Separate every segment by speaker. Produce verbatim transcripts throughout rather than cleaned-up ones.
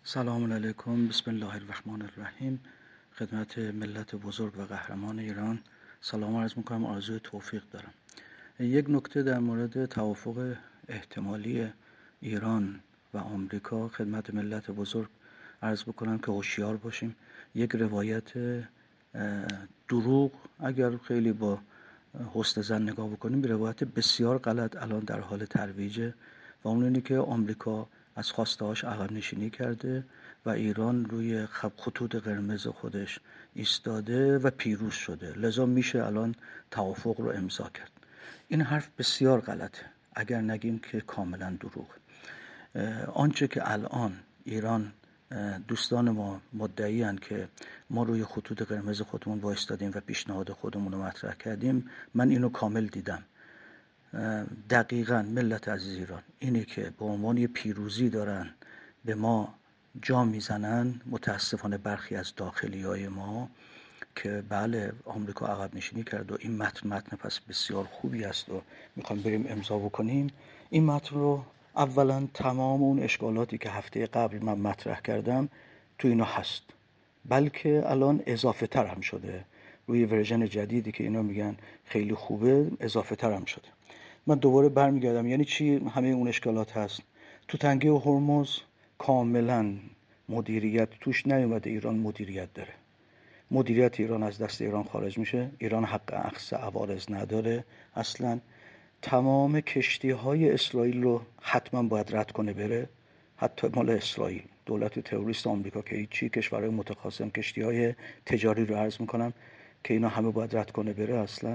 Speaker 1: سلام علیکم. بسم الله الرحمن الرحیم. خدمت ملت بزرگ و قهرمان ایران سلام عرض میکنم. آرزوی توفیق دارم. یک نکته در مورد توافق احتمالی ایران و آمریکا خدمت ملت بزرگ عرض بکنم که هوشیار باشیم. یک روایت دروغ اگر خیلی با حسن ظن نگاه بکنیم، به روایت بسیار غلط الان در حال ترویجه و اون اینه که آمریکا از خواسته‌هاش عقب نشینی کرده و ایران روی خطوط قرمز خودش ایستاده و پیروز شده، لذا میشه الان توافق رو امضا کرد. این حرف بسیار غلطه، اگر نگیم که کاملا دروغ. آنچه که الان ایران دوستان ما مدعی هستند که ما روی خطوط قرمز خودمون وایستادیم و پیشنهاد خودمون رو مطرح کردیم، من اینو کامل دیدم. دقیقاً ملت عزیز ایران اینه که به عنوان یه پیروزی دارن به ما جا میزنن. متاسفانه برخی از داخلی های ما که بله آمریکا عقب نشینی کرد و این متن متن پس بسیار خوبی است و میخوایم بریم امضا بکنیم، این متن رو اولا تمام اون اشکالاتی که هفته قبل من مطرح کردم تو اینا هست، بلکه الان اضافه تر هم شده. روی ورژن جدیدی که اینا میگن خیلی خوبه اضافه تر هم شده. من دوباره برمیگردم، یعنی چی همه اون اشکالات هست؟ تو تنگه هرمز کاملا مدیریت توش نیومده، ایران مدیریت داره. مدیریت ایران از دست ایران خارج میشه. ایران حق اخذ عوارض نداره اصلا. تمام کشتی های اسرائیل رو حتما باید رد کنه بره، حتی مال اسرائیل، دولت تروریست آمریکا که هیچی، کشورهای متخاصم کشتی های تجاری رو عرض میکنم که اینا همه باید رد کنه بره اصلا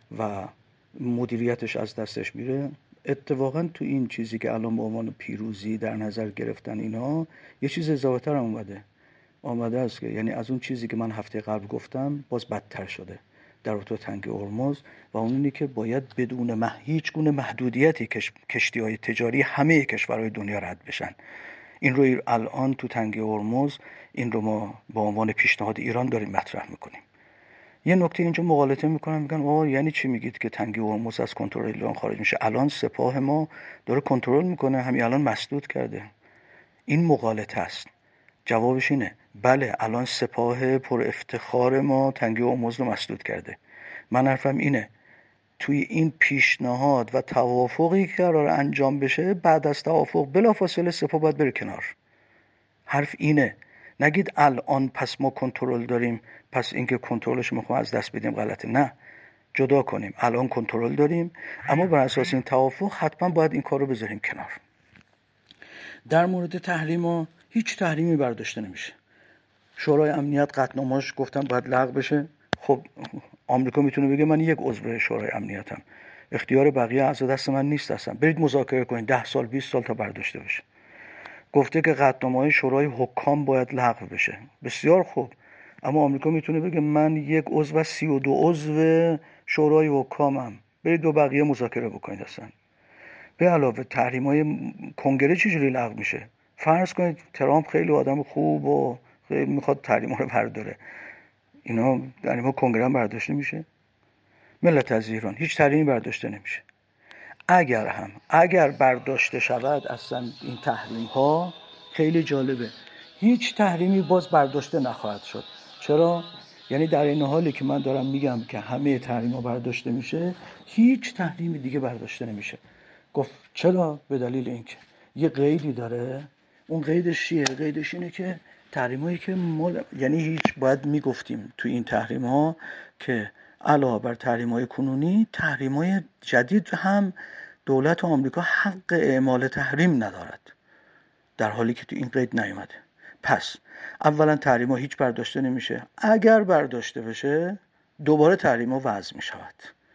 Speaker 1: و مدیریتش از دستش میره. اتفاقا تو این چیزی که الان به عنوان پیروزی در نظر گرفتن اینا یه چیز اضافه تر هم اومده آمده است که یعنی از اون چیزی که من هفته قبل گفتم باز بدتر شده در رابطه تنگه هرمز و اون اینی که باید بدون مح... هیچ گونه محدودیتی کش... کشتی های تجاری همه کشورهای دنیا رد بشن. این رو الان تو تنگه هرمز این رو ما با عنوان پیشنهاد ایران داریم مطرح میکنیم. یه نکته اینجا مغالطه میکنن، میگن آه یعنی چی میگید که تنگه هرمز از کنترل ایران خارج میشه؟ الان سپاه ما داره کنترل میکنه، همین الان مسدود کرده. این مغالطه است. جوابش اینه بله، الان سپاه پر افتخار ما تنگه هرمز رو مسدود کرده. من حرفم اینه توی این پیشنهاد و توافقی که قرار انجام بشه، بعد از توافق بلافاصله سپاه باید بره کنار. حرف اینه، نگید الان پس ما کنترل داریم پس اینکه کنترلش میخوام از دست بدیم غلطه. نه، جدا کنیم. الان کنترل داریم اما بر اساس این توافق حتما باید این کار رو بذاریم کنار. در مورد تحریم ها هیچ تحریمی برداشته نمیشه. شورای امنیت قطعنامه‌اش گفتم باید لغو بشه. خب آمریکا میتونه بگه من یک عضو شورای امنیتم، اختیار بقیه اعضا دست من نیست اصلا، برید مذاکره کنید ده سال بیست سال تا برداشته بشه. گفته که قطعنامه‌های شورای حکام باید لغو بشه، بسیار خوب، اما آمریکا میتونه بگه من یک عضو و سی و دو عضو شورای حکامم، برید دو بقیه مذاکره بکنید اصلا. به علاوه تحریم‌های کنگره چجوری لغو میشه؟ فرض کنید ترامپ خیلی آدم خوب و خیلی میخواد تحریم‌ها رو برداره، اینا تحریم‌ها کنگره هم برداشته میشه؟ ملت از ایران هیچ تحریمی برداشته نمیشه. اگر هم اگر برداشته شود اصلا این تحریم ها، خیلی جالبه، هیچ تحریمی باز برداشته نخواهد شد. چرا؟ یعنی در این حالی که من دارم میگم که همه تحریم ها برداشته میشه، هیچ تحریمی دیگه برداشته نمیشه. گفت چرا؟ به دلیل اینکه یه قیدی داره. اون قیدش چیه؟ قیدش اینه که تحریم هایی که مال، یعنی هیچ باید میگفتیم تو این تحریم ها که علاوه بر تحریم های کنونی، تحریم های جدید هم دولت آمریکا حق اعمال تحریم ندارد، در حالی که تو این قید نیومده. پس اولا تحریم ها هیچ برداشته نمیشه، اگر برداشته بشه دوباره تحریم ها وضع میشود.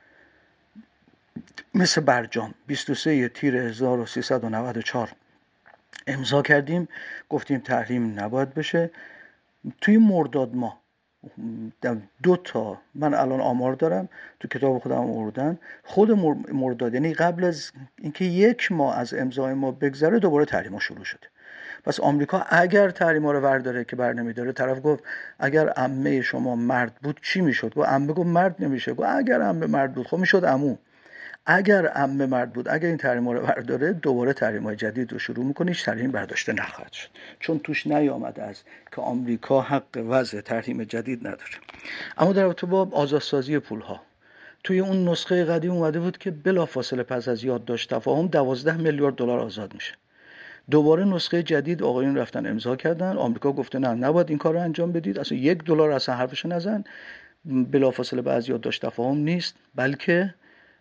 Speaker 1: مثل برجام بیست و سه تیر هزار و سیصد و نود و چهار امضا کردیم، گفتیم تحریم نباید بشه. توی مرداد ماه دو تا، من الان آمار دارم تو کتاب خودم آوردن، خود مرداد، یعنی قبل از اینکه یک ماه از امضای ما بگذره دوباره تحریم‌ها شروع شده. پس آمریکا اگر تحریم‌ها رو برداره که بر نمیداره، طرف گفت اگر عمه شما مرد بود چی میشد؟ گفت عمه گفت مرد نمیشه. گفت اگر عمه مرد بود خب میشد عمو. اگر عمه مرد بود، اگر این تحریما رو برداره، دوباره تحریم‌های جدید رو شروع میکنه، هیچ تحریم برداشته نخواهد شد، چون توش نیامده از که آمریکا حق وضع تحریم جدید نداره. اما در رابطه با آزادسازی پولها، توی اون نسخه قدیم اومده بود که بلافاصله پس از یادداشت تفاهم دوازده میلیارد دلار آزاد میشه. دوباره نسخه جدید آقایون رفتن امضا کردن، آمریکا گفته نه نباید این کار رو انجام بدید، اصلا یک دلار اصلا حرفش نزن، بلافاصله بعد از یادداشت تفاهم نیست، بلکه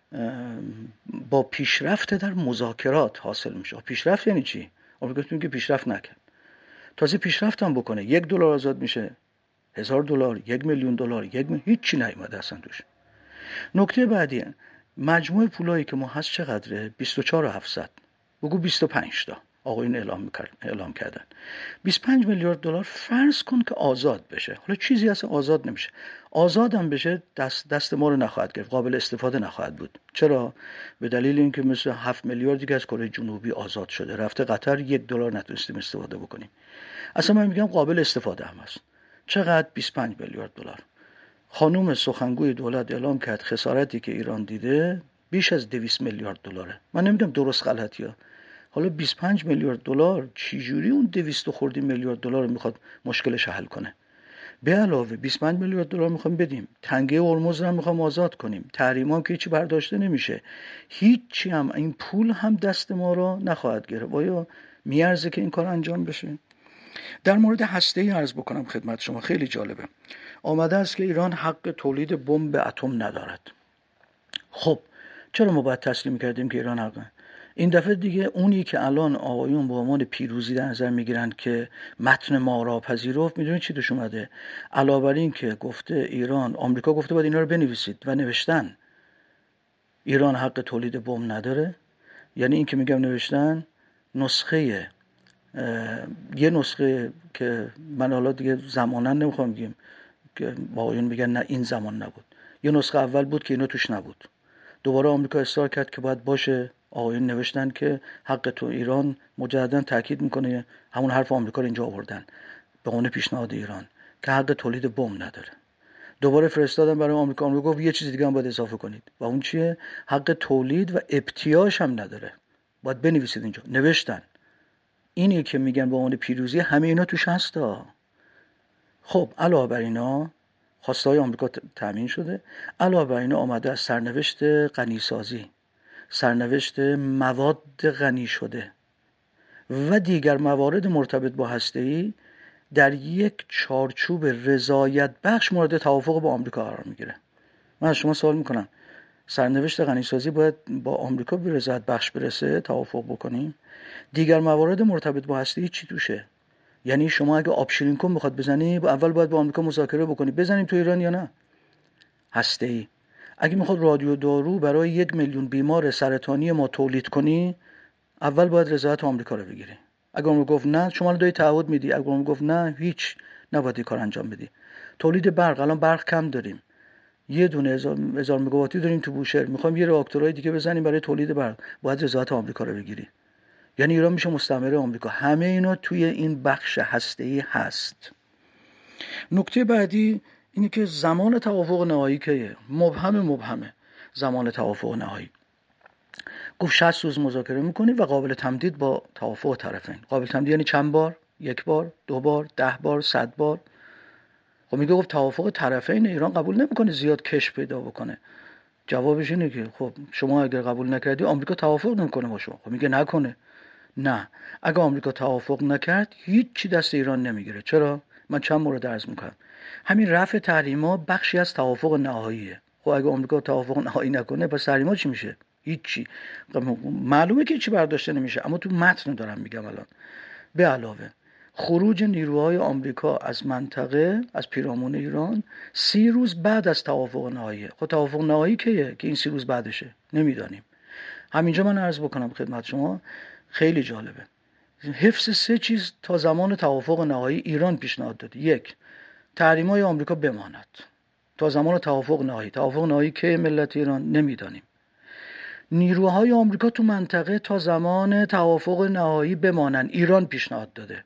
Speaker 1: با پیشرفت در مذاکرات حاصل میشه. پیشرفت یعنی چی؟ آمریکا میگه پیشرفت نکرد، تازه پیشرفت هم بکنه، یک دلار آزاد میشه، هزار دلار، یک میلیون دلار، یک میلیون، هیچی نیومده اصلا توش. نکته بعدی، مجموع پولایی که ما هست چقدره؟ بیست و چهار و هفتصد، بگو بیست و پنج تا آقایون اعلام میکرد اعلام کردن بیست و پنج میلیارد دلار فرض کن که آزاد بشه. حالا چیزی اصلا آزاد نمیشه، آزادم بشه دست دست ما رو نخواهد گرفت، قابل استفاده نخواهد بود. چرا؟ به دلیل اینکه مثل هفت میلیاردی که از کره جنوبی آزاد شده رفته قطر، یک دلار نتونستیم استفاده بکنیم. اصلا من میگم قابل استفاده هم هست. چقدر؟ بیست و پنج میلیارد دلار. خانم سخنگوی دولت اعلام کرد خسارتی که ایران دیده بیش از دویست میلیارد دلاره. من نمیدونم درست غلطی ها. حالا بیست و پنج میلیارد دلار چجوری اون دویست خردی میلیارد دلار رو میخواد مشکلش حل کنه؟ به علاوه بیست و پنج میلیارد دلار میخوام بدیم، تنگه هرمز رو میخوام آزاد کنیم، تحریم هم که هیچی برداشته نمیشه، هیچی هم این پول هم دست ما رو نخواهد گرفت. آیا میارزه که این کار انجام بشه؟ در مورد هسته‌ای عرض بکنم خدمت شما، خیلی جالبه. آمده است که ایران حق تولید بمب اتم ندارد. خب چرا ما باید تسلیم کردیم که ایران حق؟ این دفعه دیگه اونی که الان آقایون به عنوان پیروزی در نظر میگیرن که متن ما را پذیرفت، میدونید چی توش اومده؟ علاوه بر این که گفته ایران، آمریکا گفته باید اینا رو بنویسید و نوشتن ایران حق تولید بمب نداره. یعنی این که میگم نوشتن، نسخه یه نسخه که من حالا دیگه زمانا نمیخوام بگیم که آقایون میگن نه این زمان نبود، یه نسخه اول بود که اینا توش نبود، دوباره آمریکا اصرار کرد که باید باشه، آقایون نوشتن که حق تو ایران مجددا تاکید میکنه، همون حرف آمریکا رو اینجا آوردن به عنوان پیشنهاد ایران که حق تولید بمب نداره. دوباره فرستادن برای آمریکا، آمریکا گفت یه چیز دیگه هم باید اضافه کنید و اون چیه؟ حق تولید و ابتیاش هم نداره، باید بنویسید اینجا. نوشتن. اینی که میگن به عنوان پیروزی، همه اینا توش هستا. خب علاوه بر اینا خواستهای آمریکا تامین شده، علاوه بر اینا آمده از سرنوشت غنیسازی، سرنوشت مواد غنی شده و دیگر موارد مرتبط با هسته‌ای در یک چارچوب رضایت بخش مورد توافق با آمریکا قرار میگیره. من از شما سوال میکنم، سرنوشت غنیسازی باید با آمریکا به رضایت بخش برسه، توافق بکنیم؟ دیگر موارد مرتبط با هسته‌ای چی توشه؟ یعنی شما اگه آب شیرین کن بخواد بزنی، اول باید با آمریکا مذاکره بکنی بزنیم تو ایران یا نه؟ هسته‌ای اگه میخواد رادیو دارو برای یک میلیون بیمار سرطانی ما تولید کنی، اول باید رضایت آمریکا رو بگیری. اگه آمریکا گفت نه، شما داری تعهد میدی. اگه آمریکا گفت نه، هیچ، نباید این کار انجام بدی. تولید برق، الان برق کم داریم، یه دونه هزار, هزار مگاواتی داریم تو بوشهر، میخوایم یه راکتورهای دیگه بزنیم برای تولید برق، باید رضایت آمریکا رو بگیری. یعنی ایران میشه مستعمره آمریکا. همه اینا توی این بخش هسته‌ای هست. نکته بعدی اینه که زمان توافق نهایی که مبهم مبهمه. زمان توافق نهایی گفت شصت روز مذاکره میکنی و قابل تمدید با توافق طرفین. قابل تمدید یعنی چند بار؟ یک بار، دو بار، ده بار، صد بار؟ خب میگه گفت توافق طرفین ایران قبول نمیکنه زیاد کش پیدا بکنه. جوابش اینه که خب شما اگر قبول نکردی آمریکا توافق نمیکنه با شما. خب میگه نکنه. نه، اگه آمریکا توافق نکرد هیچ چی دست ایران نمیگیره. چرا؟ من چند مورد عرض میکنم. همین رفع تحریما بخشی از توافق نهاییه. خب اگه آمریکا توافق نهایی نکنه پس تحریما چی میشه؟ هیچی. معلومه که چی برداشته نمیشه، اما تو متن دارم میگم الان. به علاوه خروج نیروهای آمریکا از منطقه، از پیرامون ایران، سی روز بعد از توافق نهایی. خب توافق نهایی کیه که این سی روز بعدشه؟ نمیدانیم. همینجا من عرض بکنم خدمت شما، خیلی جالبه. حفظ سه چیز تا زمان توافق نهایی ایران پیشنهاد داده. یک، تحریم‌های آمریکا بماند تا زمان توافق نهایی. توافق نهایی که ملت ایران نمیدانیم. نیروهای آمریکا تو منطقه تا زمان توافق نهایی بمانن، ایران پیشنهاد داده.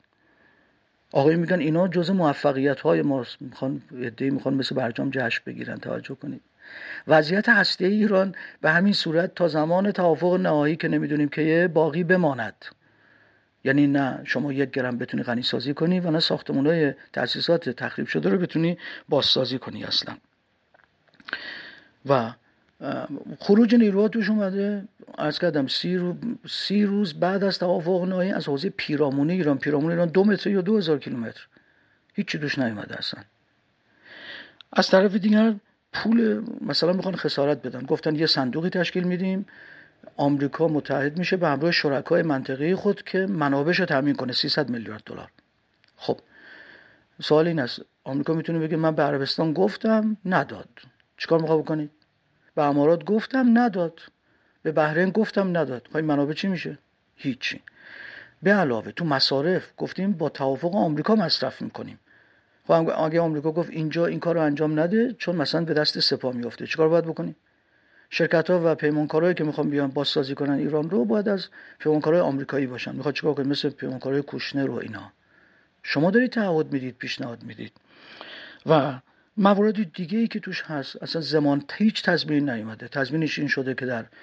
Speaker 1: آقای میگن اینا جزء موفقیت‌های ماست، میخوان ایده میخوان مثل برجام جشن بگیرن. توجه کنید. وضعیت هسته ایران به همین صورت تا زمان توافق نهایی که نمیدونیم که باقی بماند. یعنی نه شما یک گرم بتونی غنی سازی کنی و نه ساختمان‌های تأسیسات تخریب شده رو بتونی بازسازی کنی اصلا. و خروج نیروها توش اومده. عرض کردم سی, رو... سی روز بعد از توافق نهایی از حوزه پیرامون ایران پیرامون ایران دو متر یا دو هزار کیلومتر هیچی توش نیومده اصلا. از طرف دیگر پول مثلا میخوان خسارت بدن، گفتن یه صندوقی تشکیل میدیم، آمریکا متحد میشه به همراه شرکای منطقه‌ای خود که منابعش رو تامین کنه، سیصد میلیارد دلار. خب سوال این است، آمریکا میتونه بگه من به عربستان گفتم نداد، چیکار میخواد بکنید؟ به امارات گفتم نداد، به بحرین گفتم نداد، خب این منابع چی میشه؟ هیچی. به علاوه تو مصارف گفتیم با توافق آمریکا مصرف میکنیم. خب اگه آمریکا گفت اینجا این کارو انجام نده چون مثلا به دست سپاه میفته، چیکار باید بکنی؟ شرکت‌ها و پیمانکارایی که میخوان بیان بازسازی کنن ایران رو باید از پیمانکارای آمریکایی باشن. میخواد چیکار کنه؟ مثل پیمانکارای کوشنر و اینا. شما دارید تعهد میدید، پیشنهاد میدید. و موارد دیگه ای که توش هست اصلا زمان هیچ تضمین نیومده. تضمینش این شده که در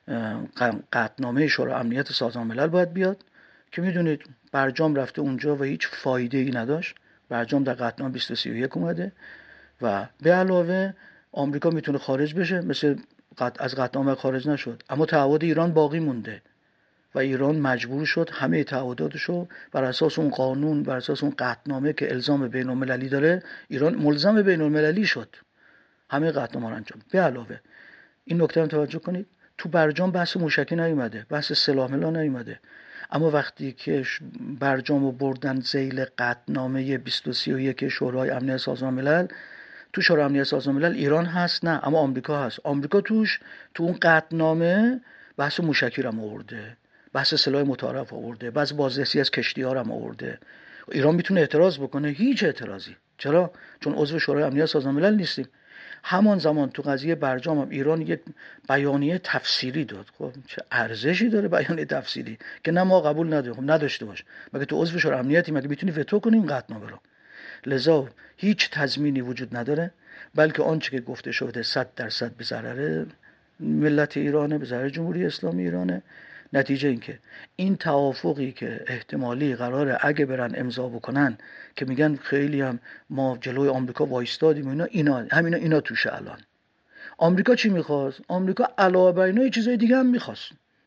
Speaker 1: قطعنامه شورای امنیت سازمان ملل باید بیاد که میدونید برجام رفته اونجا و هیچ فایده ای نداشت. برجام در قطعنامه بیست و سی و یک اومده و به علاوه آمریکا میتونه خارج بشه، مثل از قطعنامه خارج نشد، اما تعهد ایران باقی مونده و ایران مجبور شد همه تعهداتشو بر اساس اون قانون، بر اساس اون قطعنامه که الزام بین المللی داره، ایران ملزم بین المللی شد همه قطعنامه رو انجام. به علاوه این نکته هم توجه کنید، تو برجام بحث موشکی نیومده، بحث سلاح ملا نیومده، اما وقتی که برجامو بردن ذیل قطعنامه بیست و سی و یک شورای امنیت سازمان ملل، تو شورای امنیت سازمان ملل ایران هست نه، اما آمریکا هست. آمریکا توش تو اون قطعنامه بحث موشکی رو آورده، بحث سلاح متعارف آورده، بحث بازرسی از کشتی‌ها رو آورده. ایران میتونه اعتراض بکنه؟ هیچ اعتراضی. چرا؟ چون عضو شورای امنیت سازمان ملل نیستیم. همان زمان تو قضیه برجام هم ایران یک بیانیه تفسیری داد. خب چه ارزشی داره بیانیه تفسیری که نه ما قبول نداریم؟ خب نداشته باش، مگه تو عضو شورای امنیتی؟ مگه میتونی وتو کنی این قطعنامه رو؟ لذا هیچ تضمینی وجود نداره، بلکه آنچه که گفته شده صد درصد به ضرر ملت ایرانه، به ضرر جمهوری اسلامی ایرانه. نتیجه این که این توافقی که احتمالی قراره اگه برن امضا بکنن که میگن خیلی هم ما جلوی آمریکا وایستادیم اینا اینا همینا اینا توشه. الان آمریکا چی میخواست؟ آمریکا علاوه بر اینا یه چیزای دیگه هم میخواست،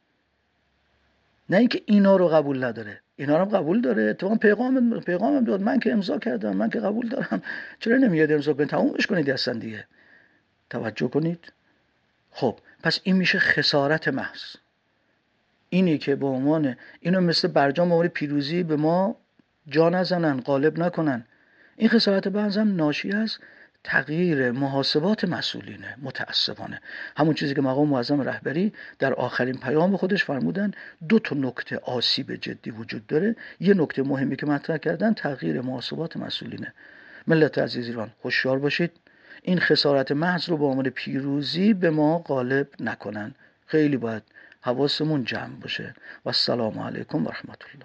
Speaker 1: نه اینکه اینا رو قبول نداره، اینا رو هم قبول داره. اتفاقا پیغام پیغامم داد، من که امضا کردم، من که قبول دارم، چرا نمیاد امضا کنید تمومش کنید اصلا دیگه. توجه کنید. خب پس این میشه خسارت محض. اینی که به عنوان اینو مثل برجام به عنوان پیروزی به ما جا نزنن، غالب نکنن، این خسارت محض هم ناشی از تغییر محاسبات مسئولینه. متاسفانه همون چیزی که مقام معظم رهبری در آخرین پیام خودش فرمودن، دو تا نکته آسیب جدی وجود داره. یه نکته مهمی که مطرح کردن تغییر محاسبات مسئولینه. ملت عزیز ایران هوشیار باشید، این خسارت محض رو به عنوان پیروزی به ما غالب نکنن. خیلی باید حواسمون جمع باشه. و السلام علیکم و رحمت الله.